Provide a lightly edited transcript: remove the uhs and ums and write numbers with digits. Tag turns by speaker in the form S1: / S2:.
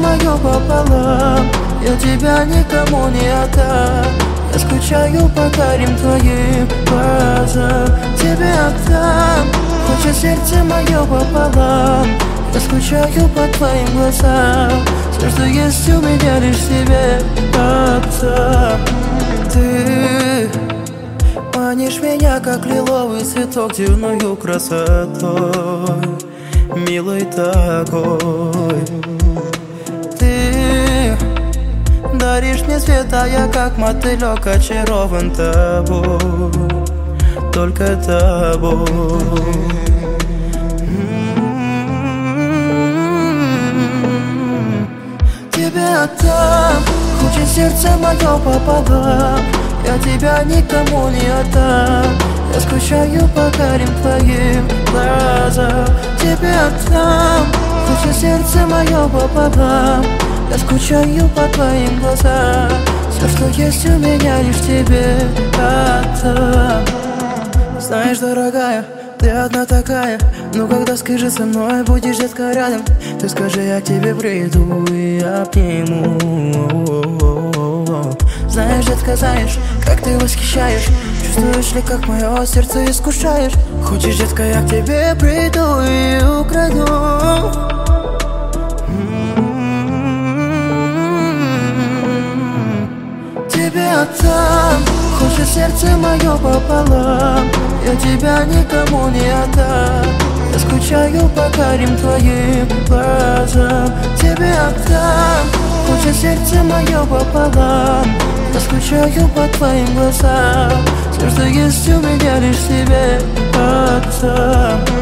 S1: мое пополам. Я тебя никому не отдам. Я скучаю по карим твоим глазам. Тебе отдам, хочет сердце мое пополам. Я скучаю по твоим глазам. Все, что есть у меня, лишь тебе отдам. Ты манишь меня, как лиловый цветок, дивною красотой, милой такой. Ты даришь мне свет, а я как мотылек очарован тобой, только тобой. Тебе отдам, хочет сердце мое пополам. Я тебя никому не отдам. Я скучаю по карим твоим глазам. Тебе отдам, хочет сердце мое пополам. Я скучаю по твоим глазам. Все, что есть у меня, лишь тебе отдам. Знаешь, дорогая, ты одна такая. Но когда скажи со мной, будешь, детка, рядом. Ты скажи, я к тебе приду и обниму. Знаешь, детка, знаешь, как ты восхищаешь. Чувствуешь ли, как мое сердце искушаешь? Хочешь, детка, я к тебе приду и украду. Тебе отдам, хочет сердце мое пополам. Я тебя никому не отдам. Я скучаю по карим твоим глазам. Тебе отдам, хочет сердце мое пополам. Я скучаю по твоим глазам. Все, что есть у меня, лишь тебе отдам.